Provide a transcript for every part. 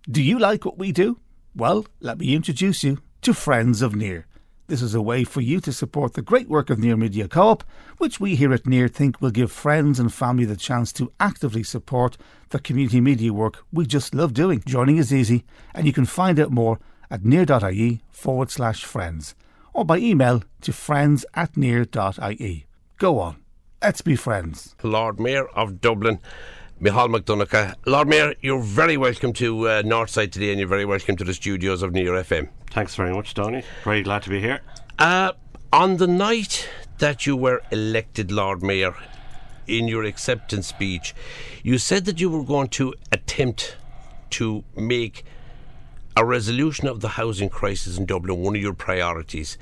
Do you like what we do? Well, let me introduce you to Friends of Near. This is a way for you to support the great work of Near Media Co-op, which we here at Near think will give friends and family the chance to actively support the community media work we just love doing. Joining is easy, and you can find out more at near.ie/friends or by email to friends@near.ie. Go on, let's be friends. Lord Mayor of Dublin, Micheál McDonagh. Lord Mayor, you're very welcome to Northside today, and you're very welcome to the studios of Near FM. Thanks very much, Tony. Very glad to be here. On the night that you were elected Lord Mayor, in your acceptance speech, you said that you were going to attempt to make a resolution of the housing crisis in Dublin one of your priorities.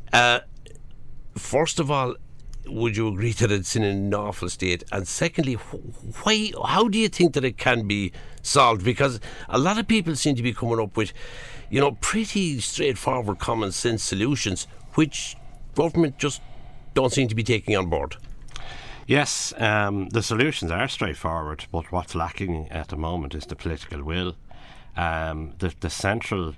First of all, would you agree that it's in an awful state? And secondly, how do you think that it can be solved? Because a lot of people seem to be coming up with, pretty straightforward, common sense solutions, which government just don't seem to be taking on board. Yes, the solutions are straightforward, but what's lacking at the moment is the political will. The central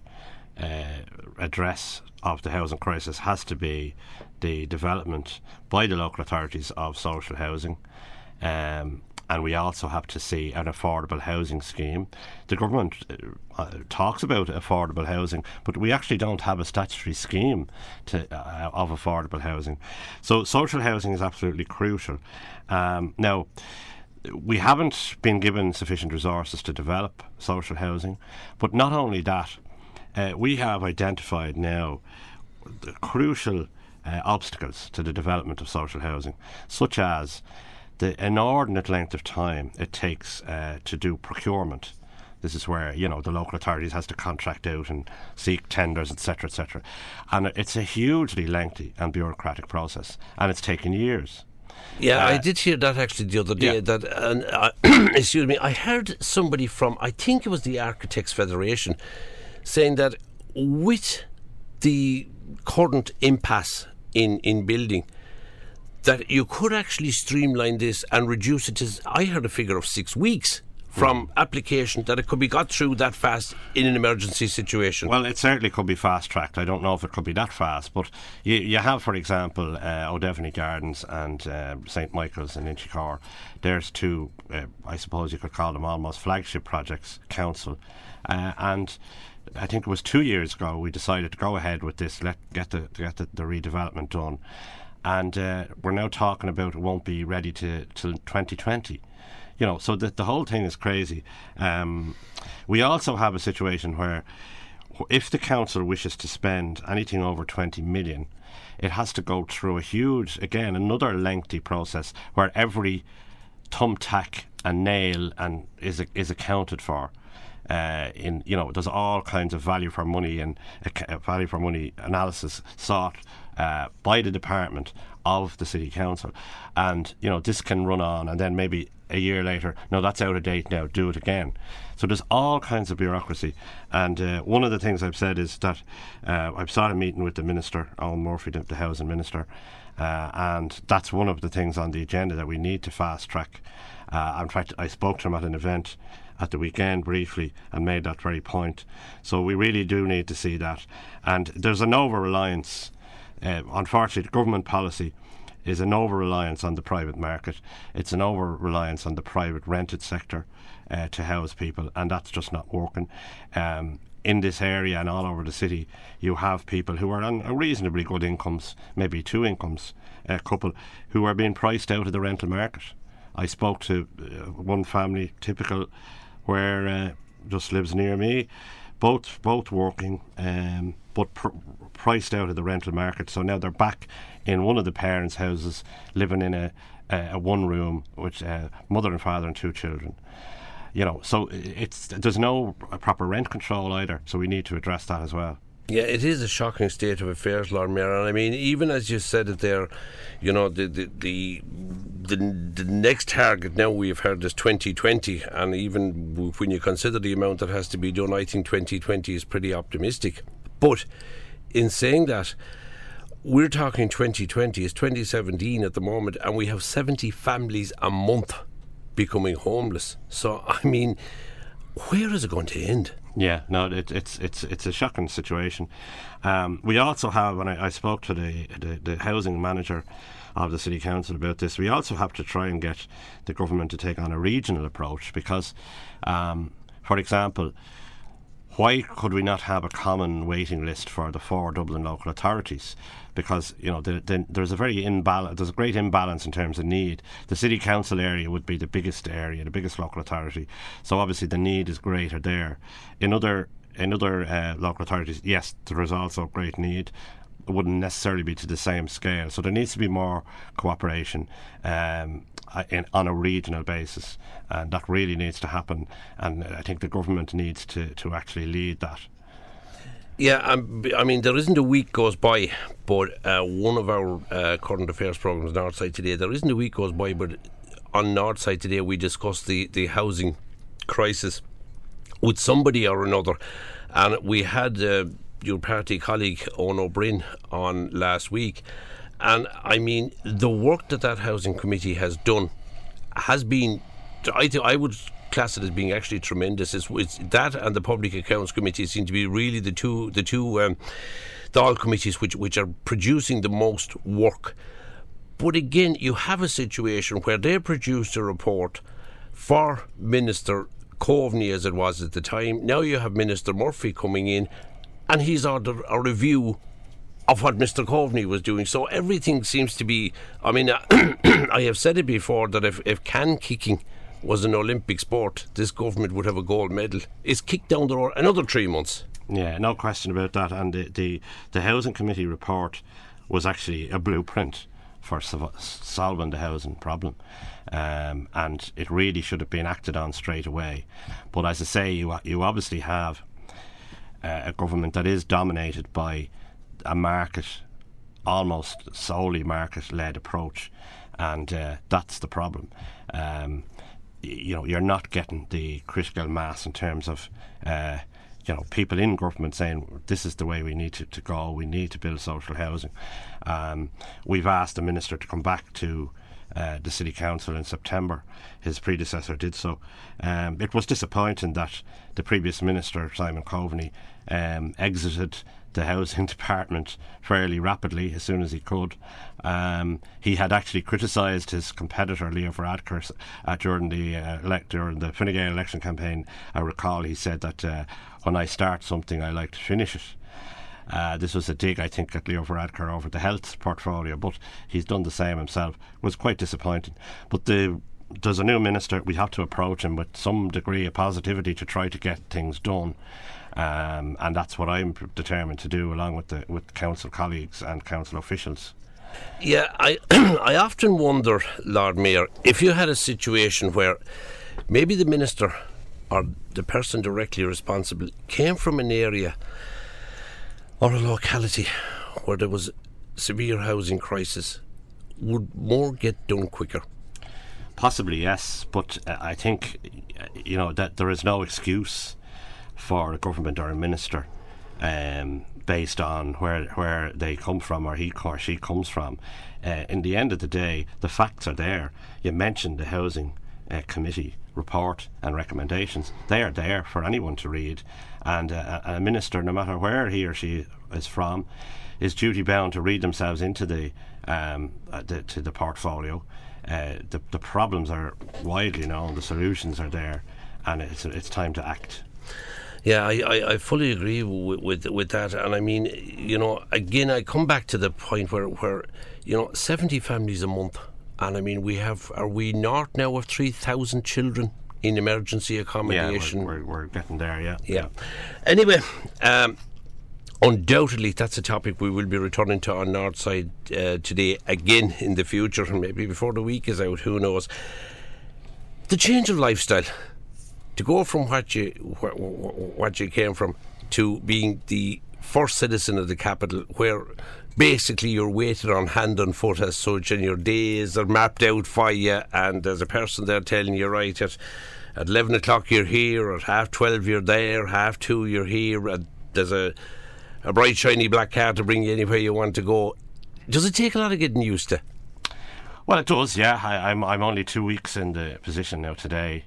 address of the housing crisis has to be the development by the local authorities of social housing, and we also have to see an affordable housing scheme. The government talks about affordable housing, but we actually don't have a statutory scheme of affordable housing. So social housing is absolutely crucial. Now, we haven't been given sufficient resources to develop social housing, but not only that, we have identified now the crucial obstacles to the development of social housing, such as the inordinate length of time it takes to do procurement. This is where, the local authorities has to contract out and seek tenders, etc., etc. And it's a hugely lengthy and bureaucratic process, and it's taken years. Yeah, I did hear that actually the other day. That, excuse me, I heard somebody from, I think it was the Architects Federation, saying that with the current impasse in building, that you could actually streamline this and reduce it to, I heard a figure of 6 weeks from application, that it could be got through that fast in an emergency situation. Well, it certainly could be fast-tracked. I don't know if it could be that fast, but you have, for example, O'Devaney Gardens and St Michael's in Inchicore. There's two, I suppose you could call them almost flagship projects, council, and I think it was 2 years ago we decided to go ahead with this, get the redevelopment done, and we're now talking about it won't be ready till 2020. So the whole thing is crazy. We also have a situation where if the council wishes to spend anything over 20 million, it has to go through a huge, again, another lengthy process where every thumbtack and nail is accounted for. There's all kinds of value for money and value for money analysis sought by the department of the city council, and this can run on, and then maybe a year later, no, that's out of date now, do it again. So there's all kinds of bureaucracy, and one of the things I've said is that I've started meeting with the Minister, Owen Murphy, the Housing Minister, and that's one of the things on the agenda that we need to fast track. In fact, I spoke to him at an event at the weekend briefly and made that very point. So we really do need to see that. And there's an over-reliance. Unfortunately, government policy is an over-reliance on the private market. It's an over-reliance on the private rented sector to house people, and that's just not working. In this area and all over the city, you have people who are on reasonably good incomes, maybe two incomes, a couple, who are being priced out of the rental market. I spoke to one family, typical, where just lives near me, both working, but priced out of the rental market. So now they're back in one of the parents' houses, living in a one room with mother and father and two children. So there's no proper rent control either. So we need to address that as well. Yeah, it is a shocking state of affairs, Lord Mayor. And I mean, even as you said it there, the next target now we've heard is 2020, and even when you consider the amount that has to be done, I think 2020 is pretty optimistic. But in saying that, we're talking 2020 is 2017 at the moment, and we have 70 families a month becoming homeless. So I mean, where is it going to end? Yeah, no, it's a shocking situation. We also have, and I spoke to the housing manager of the City Council about this, we also have to try and get the government to take on a regional approach because, for example, why could we not have a common waiting list for the 4 Dublin local authorities? Because there's a great imbalance in terms of need. The City Council area would be the biggest area, the biggest local authority. So obviously the need is greater there. In other local authorities, yes, there is also great need. It wouldn't necessarily be to the same scale. So there needs to be more cooperation on a regional basis, and that really needs to happen. And I think the government needs to actually lead that. Yeah, I mean, there isn't a week goes by, but one of our current affairs programmes, Northside Today, there isn't a week goes by, but on Northside Today we discussed the housing crisis with somebody or another, and we had your party colleague Eoin O'Brien on last week, and I mean the work that housing committee has done has been, I would class it as being actually tremendous. It's that and the Public Accounts Committee seem to be really the two Dáil committees which are producing the most work. But again, you have a situation where they produced a report for Minister Coveney, as it was at the time. Now you have Minister Murphy coming in, and he's ordered a review of what Mr. Coveney was doing. So everything seems to be, I mean, I have said it before that if can kicking was an Olympic sport, this government would have a gold medal. It's kicked down the road another 3 months. Yeah, no question about that. And the Housing Committee report was actually a blueprint for solving the housing problem, and it really should have been acted on straight away. But as I say, you obviously have a government that is dominated by a market, almost solely market-led approach, and that's the problem. You're not getting the critical mass in terms of people in government saying this is the way we need to go, we need to build social housing. We've asked the Minister to come back to the City Council in September. His predecessor did so. It was disappointing that the previous Minister, Simon Coveney, exited the housing department fairly rapidly as soon as he could. He had actually criticised his competitor Leo Varadkar during the Fine Gael election campaign. I recall he said that when I start something I like to finish it. This was a dig, I think, at Leo Varadkar over the health portfolio, but he's done the same himself. It was quite disappointing. But there's a new minister. We have to approach him with some degree of positivity to try to get things done. And that's what I'm determined to do, along with council colleagues and council officials. Yeah, I often wonder, Lord Mayor, if you had a situation where maybe the minister or the person directly responsible came from an area or a locality where there was severe housing crisis, would more get done quicker? Possibly, yes, but I think that there is no excuse for a government or a minister based on where they come from or he or she comes from. In the end of the day, the facts are there. You mentioned the Housing Committee report and recommendations. They are there for anyone to read, and a minister, no matter where he or she is from, is duty bound to read themselves into the portfolio. The problems are widely known, the solutions are there, and it's time to act. Yeah, I fully agree with that. And I mean, again, I come back to the point where 70 families a month. And I mean, are we north now of 3,000 children in emergency accommodation? Yeah, we're getting there, yeah. Yeah. Anyway, undoubtedly, that's a topic we will be returning to on Northside Today again in the future, maybe before the week is out, who knows. The change of lifestyle. To go from what you came from to being the first citizen of the capital, where basically you're weighted on hand and foot as such, and your days are mapped out for you, and there's a person there telling you, right, at 11 o'clock you're here, at 12:30 you're there, 2:30 you're here, and there's a bright shiny black car to bring you anywhere you want to go. Does it take a lot of getting used to? Well, it does, yeah. I'm only 2 weeks in the position now today.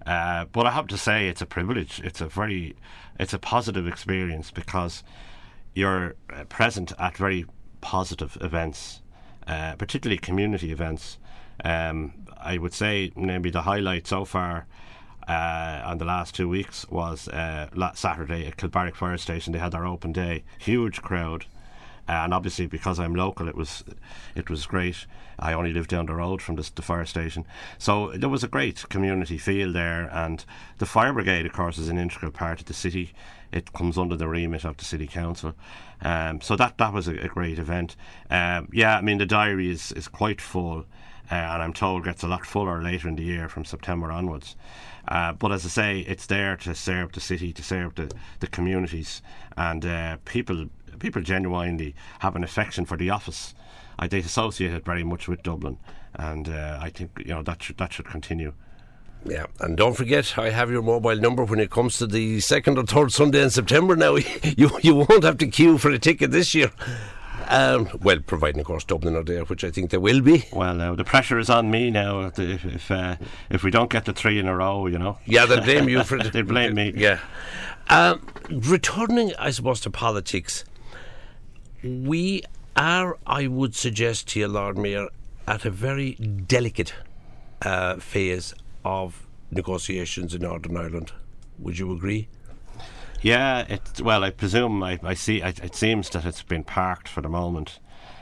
But I have to say it's a privilege. It's a positive experience because you're present at very positive events, particularly community events. I would say maybe the highlight so far on the last 2 weeks was last Saturday at Kilbarrack Fire Station. They had their open day, huge crowd. And obviously, because I'm local, it was great. I only live down the road from the fire station, so there was a great community feel there. And the fire brigade, of course, is an integral part of the city. It comes under the remit of the city council. So that was a great event. I mean, the diary is quite full, and I'm told gets a lot fuller later in the year from September onwards. But as I say, it's there to serve the city, to serve the communities, and people genuinely have an affection for the office. They associate it very much with Dublin, and I think that should continue. Yeah, and don't forget, I have your mobile number when it comes to the second or third Sunday in September. Now you won't have to queue for a ticket this year. Well, providing of course Dublin are there, which I think they will be. Well, now the pressure is on me now. If we don't get the 3 in a row, Yeah, they blame you for it. They blame me. Yeah. Returning, I suppose, to politics. We are, I would suggest to you, Lord Mayor, at a very delicate phase of negotiations in Northern Ireland. Would you agree? Yeah, I presume I see. It seems that it's been parked for the moment.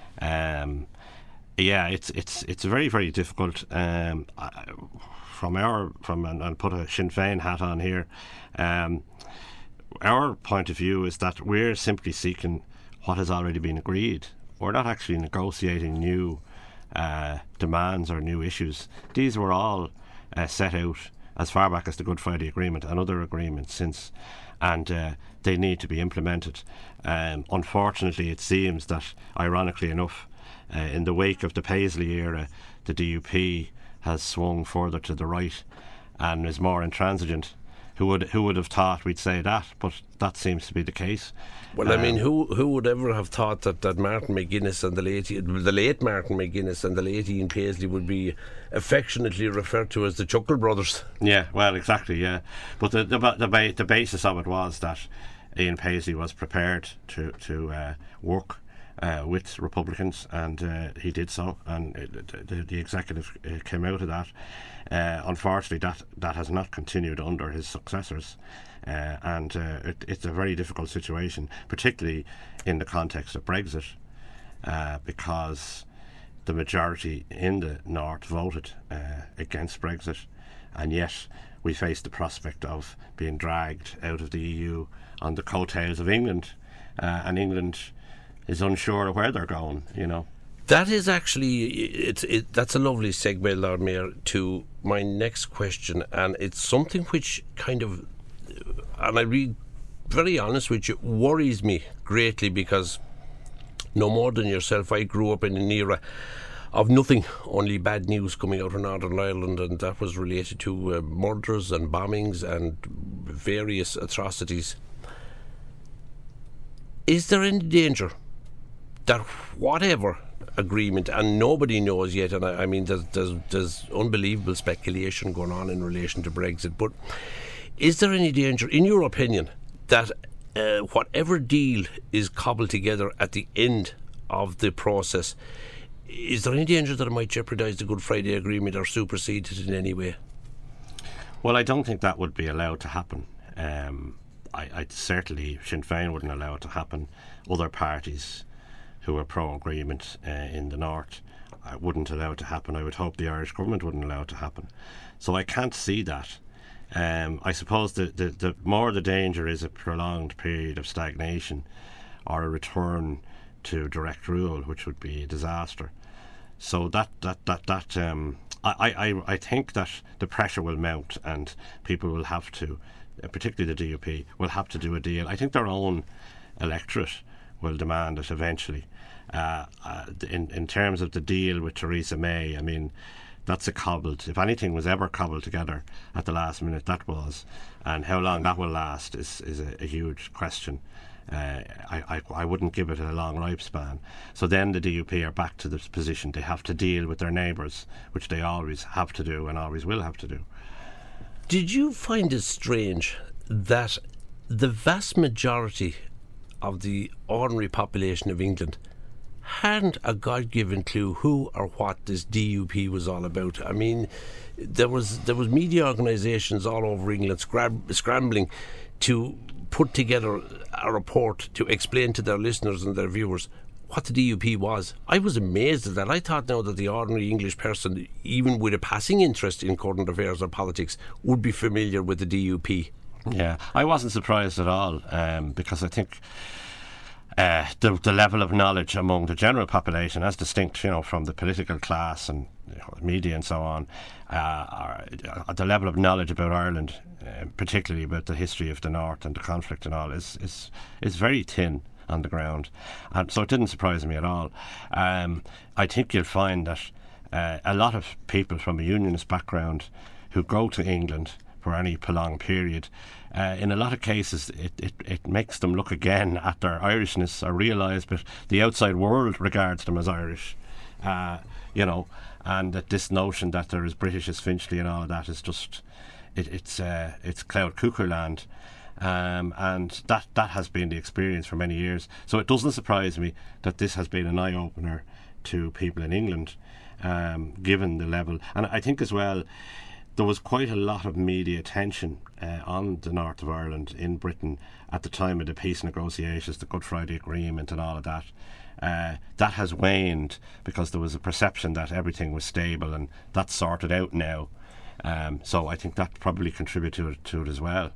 It's very, very difficult. And put a Sinn Féin hat on here. Our point of view is that we're simply seeking what has already been agreed. We're not actually negotiating new demands or new issues. These were all set out as far back as the Good Friday Agreement and other agreements since, and they need to be implemented. Unfortunately, it seems that, ironically enough, in the wake of the Paisley era, the DUP has swung further to the right and is more intransigent. Who would have thought we'd say that? But that seems to be the case. Well, I mean, who would ever have thought that Martin McGuinness and the late Martin McGuinness and the late Ian Paisley would be affectionately referred to as the Chuckle Brothers? Yeah, well, exactly, yeah. But the basis of it was that Ian Paisley was prepared to work with Republicans, and he did so, and the executive came out of that. Unfortunately, that has not continued under his successors, and it's a very difficult situation, particularly in the context of Brexit, because the majority in the North voted against Brexit, and yet we face the prospect of being dragged out of the EU on the coattails of England, and England is unsure of where they're going, That is actually, that's a lovely segue, Lord Mayor, to my next question, and it's something which kind of, and I'll be very honest with you, worries me greatly, because no more than yourself, I grew up in an era of nothing, only bad news coming out of Northern Ireland, and that was related to murders and bombings and various atrocities. Is there any danger that whatever agreement, and nobody knows yet, and I mean there's unbelievable speculation going on in relation to Brexit, but is there any danger, in your opinion, that whatever deal is cobbled together at the end of the process, is there any danger that it might jeopardise the Good Friday Agreement or supersede it in any way? Well, I don't think that would be allowed to happen. I certainly, Sinn Féin wouldn't allow it to happen. Other parties who are pro-agreement in the North wouldn't allow it to happen. I would hope the Irish government wouldn't allow it to happen. So I can't see that. I suppose the more the danger is a prolonged period of stagnation or a return to direct rule, which would be a disaster. So I think that the pressure will mount, and people will have to, particularly the DUP, will have to do a deal. I think their own electorate will demand it eventually. In terms of the deal with Theresa May, I mean, that's a cobbled, if anything was ever cobbled together at the last minute, that was. And how long that will last is a huge question. I wouldn't give it a long lifespan. So then the DUP are back to this position. They have to deal with their neighbours, which they always have to do and always will have to do. Did you find it strange that the vast majority of the ordinary population of England hadn't a God-given clue who or what this DUP was all about? I mean, there was media organisations all over England scrambling to put together a report to explain to their listeners and their viewers what the DUP was. I was amazed at that. I thought now that the ordinary English person, even with a passing interest in current affairs or politics, would be familiar with the DUP. Yeah, I wasn't surprised at all, because I think the level of knowledge among the general population, as distinct, from the political class and media and so on, the level of knowledge about Ireland, particularly about the history of the North and the conflict and all, is very thin on the ground, and so it didn't surprise me at all. I think you'll find that a lot of people from a unionist background who go to England for any prolonged period, in a lot of cases it makes them look again at their Irishness, or realise that the outside world regards them as Irish, and that this notion that they're as British as Finchley and all of that is just it's cloud cuckoo land. And that has been the experience for many years. So it doesn't surprise me that this has been an eye-opener to people in England, given the level. And I think as well, there was quite a lot of media attention on the north of Ireland in Britain at the time of the peace negotiations, the Good Friday Agreement and all of that. That has waned because there was a perception that everything was stable, and that's sorted out now. So I think that probably contributed to it as well.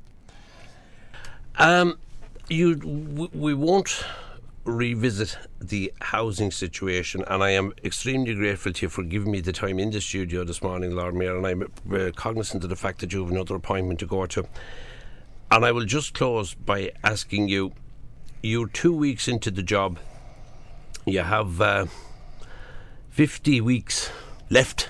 We won't revisit the housing situation, and I am extremely grateful to you for giving me the time in the studio this morning, Lord Mayor, and I'm cognizant of the fact that you have another appointment to go to. And I will just close by asking you, you're 2 weeks into the job, you have 50 weeks left.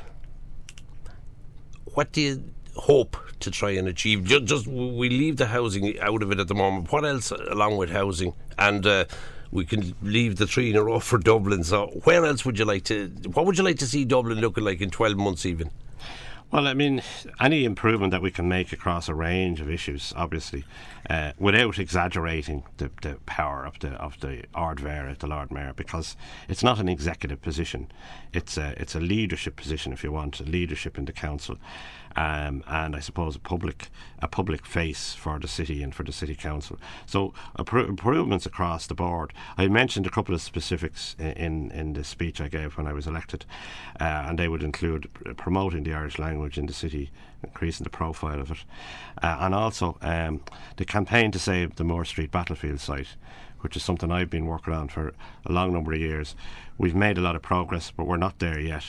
What do you hope to try and achieve? Just we leave the housing out of it at the moment. What else along with housing? And we can leave the three in a row for Dublin. So where else would you like to? What would you like to see Dublin looking like in 12 months even? Well, I mean, any improvement that we can make across a range of issues, obviously, without exaggerating the power of the Ard Mhéara, the Lord Mayor, because it's not an executive position. It's a leadership position, if you want, a leadership in the council, and I suppose a public face for the city and for the city council. So improvements across the board. I mentioned a couple of specifics in the speech I gave when I was elected, and they would include promoting the Irish language in the city, increasing the profile of it, and also the campaign to save the Moore Street battlefield site, which is something I've been working on for a long number of years. We've made a lot of progress, but we're not there yet.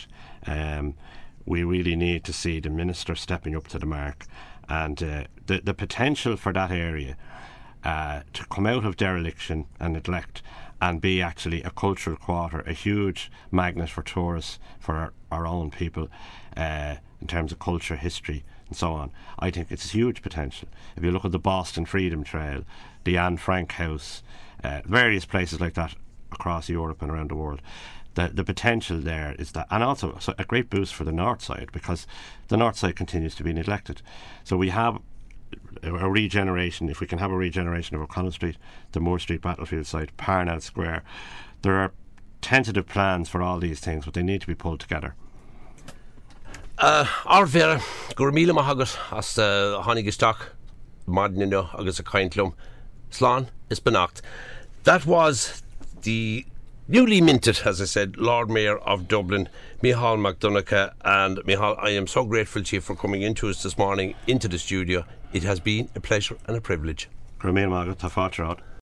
We really need to see the Minister stepping up to the mark, and the potential for that area to come out of dereliction and neglect and be actually a cultural quarter, a huge magnet for tourists, for our own people, in terms of culture, history and so on. I think it's a huge potential. If you look at the Boston Freedom Trail, the Anne Frank House, various places like that across Europe and around the world, the potential there is that, and also a great boost for the north side, because the north side continues to be neglected. So we have a regeneration. If we can have a regeneration of O'Connell Street, the Moore Street battlefield site, Parnell Square, there are tentative plans for all these things, but they need to be pulled together. Ard Mhéara, gur míle maith as tháinig isteach Madinino agus a Caintlum. Slán is benacht. That was the newly minted, as I said, Lord Mayor of Dublin, Micheál McDonagh. And Micheál, I am so grateful to you for coming into us this morning, into the studio. It has been a pleasure and a privilege. Gur míle maith, tá fáilte